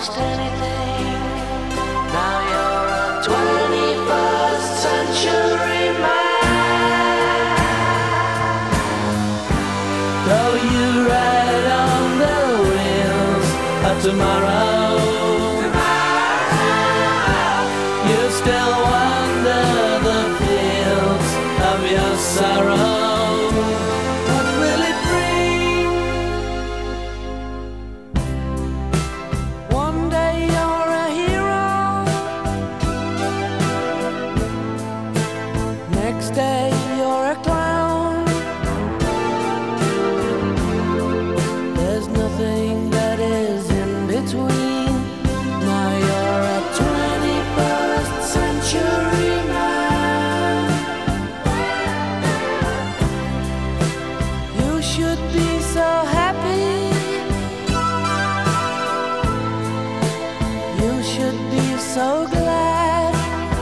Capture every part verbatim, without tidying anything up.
almost anything. Now you're a twenty-first century man. Though you ride on the wheels of tomorrow, you still wander the fields of your sorrow. What will it bring? One day you're a hero, next day you're a clown. There's nothing that is in between. Now you're a twenty-first century man. You should be so happy. You should be so glad.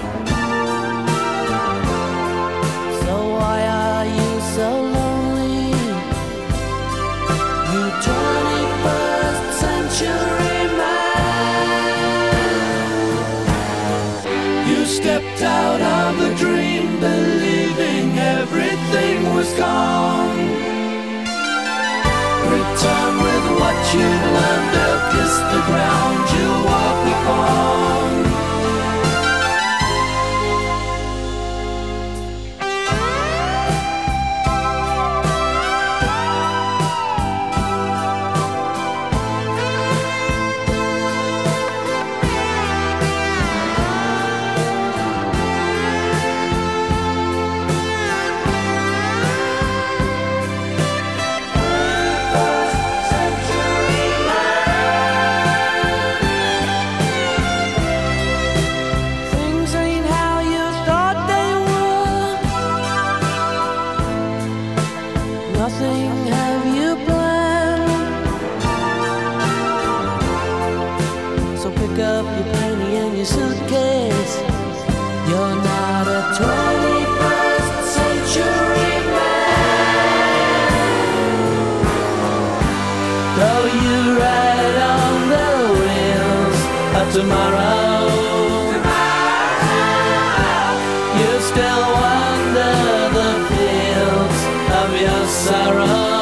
So why are you so lonely? You twenty-first century man. You stepped out of a dream, believing everything was gone. Return with what you learned, or kiss the ground you walk upon. Things ain't how you thought they would. Nothing have you planned. So pick up your penny and your suitcase. You're not a twenty-first century man. Though you ride on the wheels of tomorrow, you still wander the fields of your sorrow.